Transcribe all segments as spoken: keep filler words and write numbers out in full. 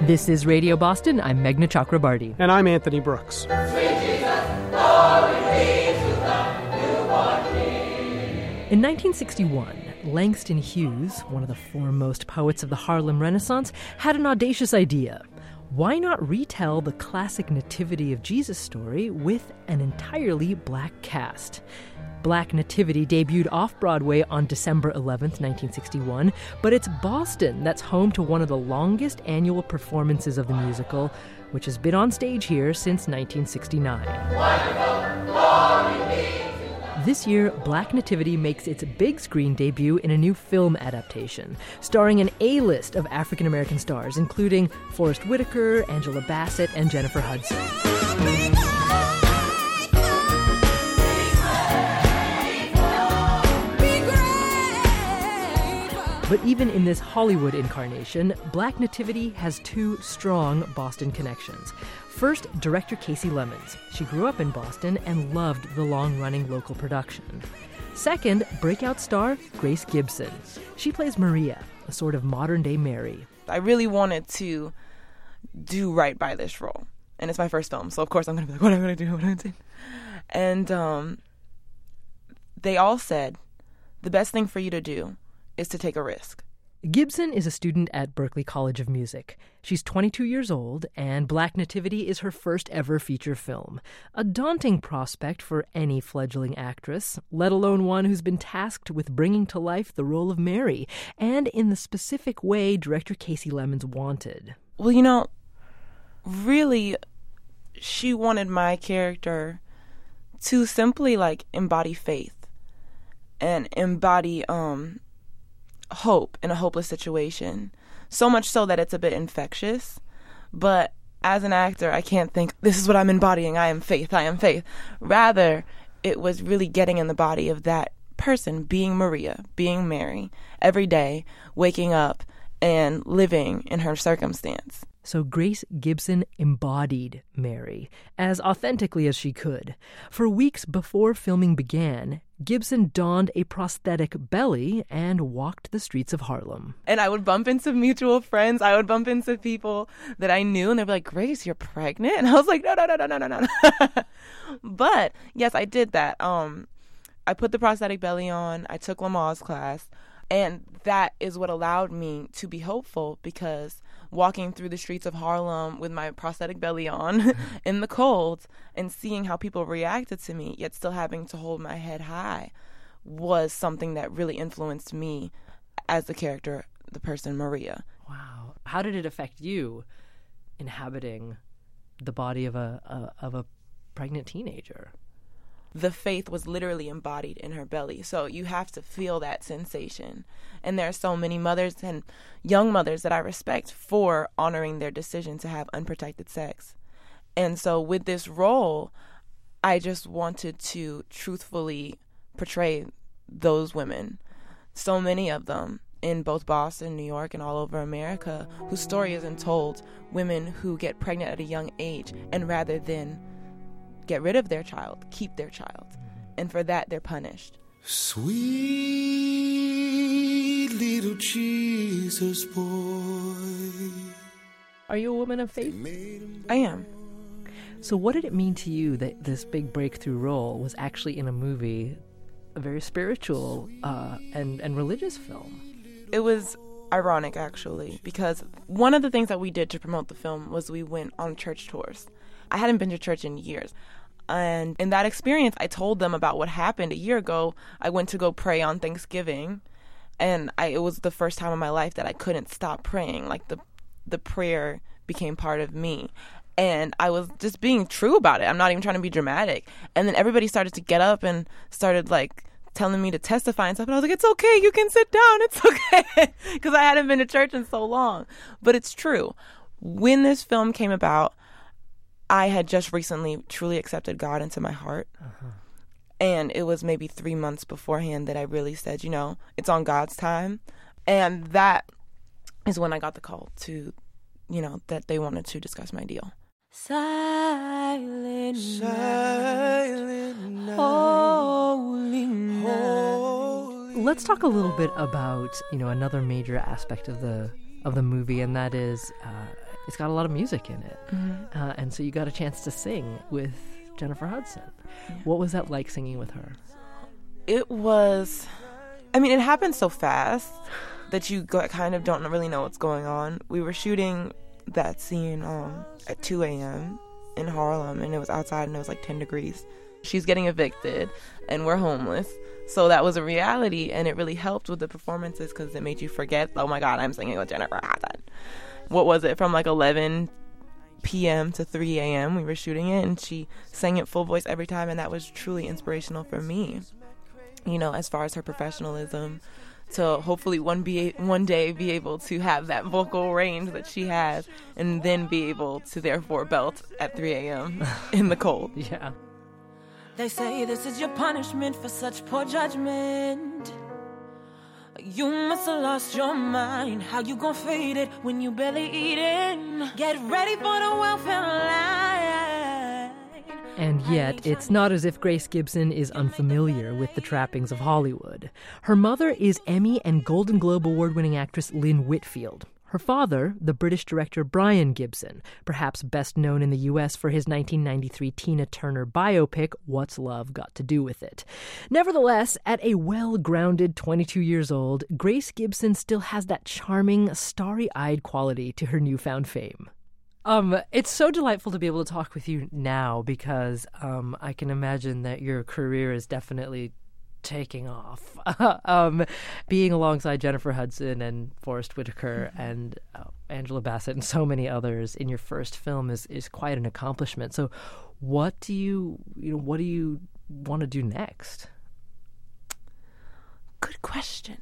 This is Radio Boston. I'm Meghna Chakrabarty. And I'm Anthony Brooks. Sweet Jesus, glory be to the newborn King. In nineteen sixty-one, Langston Hughes, one of the foremost poets of the Harlem Renaissance, had an audacious idea. Why not retell the classic Nativity of Jesus story with an entirely black cast? Black Nativity debuted off-Broadway on December eleventh, nineteen sixty-one, but it's Boston that's home to one of the longest annual performances of the musical, which has been on stage here since nineteen sixty-nine. Wonderful, glory be. This year, Black Nativity makes its big screen debut in a new film adaptation, starring an A-list of African-American stars, including Forrest Whitaker, Angela Bassett, and Jennifer Hudson. But even in this Hollywood incarnation, Black Nativity has two strong Boston connections. First, director Kasi Lemmons. She grew up in Boston and loved the long-running local production. Second, breakout star Grace Gibson. She plays Maria, a sort of modern-day Mary. I really wanted to do right by this role. And it's my first film, so of course I'm going to be like, what am I going to do? What am I going to do? And um, they all said, the best thing for you to do is to take a risk. Gibson is a student at Berklee College of Music. She's twenty-two years old, and Black Nativity is her first ever feature film. A daunting prospect for any fledgling actress, let alone one who's been tasked with bringing to life the role of Mary, and in the specific way director Kasi Lemmons wanted. Well, you know, really, she wanted my character to simply, like, embody faith and embody um. hope in a hopeless situation, so much so that it's a bit infectious. But as an actor, I can't think, this is what I'm embodying, I am faith, I am faith. Rather, it was really getting in the body of that person, being Maria, being Mary, every day, waking up and living in her circumstance. So Grace Gibson embodied Mary as authentically as she could. For weeks before filming began, Gibson donned a prosthetic belly and walked the streets of Harlem. And I would bump into mutual friends. I would bump into people that I knew, and they'd be like, Grace, you're pregnant? And I was like, no, no, no, no, no, no, no. But, yes, I did that. Um, I put the prosthetic belly on. I took Lamaze class. And that is what allowed me to be hopeful, because walking through the streets of Harlem with my prosthetic belly on in the cold and seeing how people reacted to me, yet still having to hold my head high, was something that really influenced me as the character, the person Maria. Wow. How did it affect you inhabiting the body of a, a of a pregnant teenager? The faith was literally embodied in her belly. So you have to feel that sensation. And there are so many mothers and young mothers that I respect for honoring their decision to have unprotected sex. And so with this role, I just wanted to truthfully portray those women, so many of them in both Boston, New York, and all over America, whose story isn't told, women who get pregnant at a young age, and rather than get rid of their child, keep their child. And for that, they're punished. Sweet little Jesus boy. Are you a woman of faith? I am. So what did it mean to you that this big breakthrough role was actually in a movie, a very spiritual uh, and, and religious film? It was ironic, actually, because one of the things that we did to promote the film was we went on church tours. I hadn't been to church in years. And in that experience, I told them about what happened a year ago. I went to go pray on Thanksgiving, and I, it was the first time in my life that I couldn't stop praying. Like, the the prayer became part of me. And I was just being true about it. I'm not even trying to be dramatic. And then everybody started to get up and started, like, telling me to testify and stuff. And I was like, it's okay. You can sit down. It's okay. Because I hadn't been to church in so long. But it's true. When this film came about, I had just recently truly accepted God into my heart. Uh-huh. And it was maybe three months beforehand that I really said, you know, it's on God's time. And that is when I got the call to, you know, that they wanted to discuss my deal. Silent, Silent night. Holy night. Let's talk a little bit about, you know, another major aspect of the of the movie, and that is uh, it's got a lot of music in it. Mm-hmm. Uh, and so you got a chance to sing with Jennifer Hudson. Yeah. What was that like singing with her? It was, I mean, it happened so fast that you go, kind of don't really know what's going on. We were shooting that scene um, at two a.m. in Harlem, and it was outside, and it was like ten degrees. She's getting evicted, and we're homeless. So that was a reality, and it really helped with the performances because it made you forget, oh my God, I'm singing with Jennifer Hudson. What was it, from like eleven p.m. to three a.m. we were shooting it, and she sang it full voice every time, and that was truly inspirational for me, you know, as far as her professionalism, to hopefully one be one day be able to have that vocal range that she has, and then be able to therefore belt at three a.m. in the cold. Yeah. They say this is your punishment for such poor judgment. You must have lost your mind. How you gon' fade it when you barely eating? Get ready for the welfare line. And yet, it's not as if Grace Gibson is unfamiliar with the trappings of Hollywood. Her mother is Emmy and Golden Globe award-winning actress Lynn Whitfield. Her father, the British director Brian Gibson, perhaps best known in the U S for his nineteen ninety-three Tina Turner biopic, What's Love Got to Do with It? Nevertheless, at a well-grounded twenty-two years old, Grace Gibson still has that charming, starry-eyed quality to her newfound fame. Um, it's so delightful to be able to talk with you now because um, I can imagine that your career is definitely taking off. um, being alongside Jennifer Hudson and Forrest Whitaker mm-hmm. and uh, Angela Bassett and so many others in your first film is, is quite an accomplishment. So, what do you you know what do you want to do next? Good question.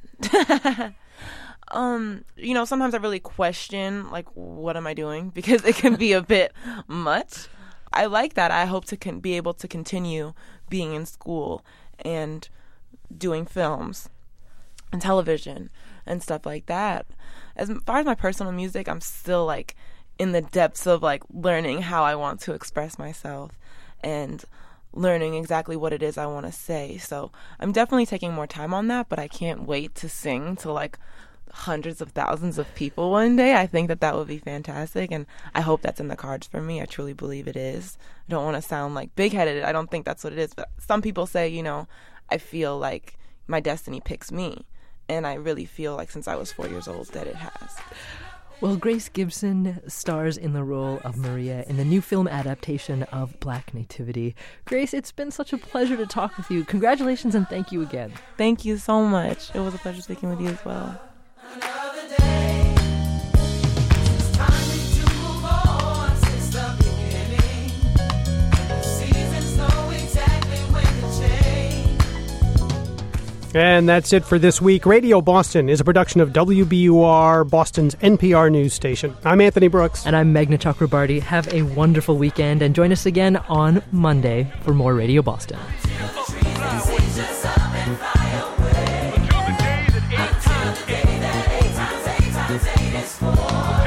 um, you know, sometimes I really question like, what am I doing? Because it can be a bit much. I like that. I hope to con- be able to continue being in school and doing films and television and stuff like that. As far as my personal music, I'm still like in the depths of like learning how I want to express myself and learning exactly what it is I want to say. So I'm definitely taking more time on that, but I can't wait to sing to like hundreds of thousands of people one day. I think that that would be fantastic, and I hope that's in the cards for me. I truly believe it is. I don't want to sound like big-headed. I don't think that's what it is, but some people say, you know, I feel like my destiny picks me, and I really feel like since I was four years old that it has. Well, Grace Gibson stars in the role of Maria in the new film adaptation of Black Nativity. Grace, it's been such a pleasure to talk with you. Congratulations and thank you again. Thank you so much. It was a pleasure speaking with you as well. Another day. It's time to move on since the beginning. The seasons know exactly when to change. And that's it for this week. Radio Boston is a production of W B U R, Boston's N P R news station. I'm Anthony Brooks. And I'm Meghna Chakrabarty. Have a wonderful weekend and join us again on Monday for more Radio Boston. Until the day that eight times eight times eight times eight is four.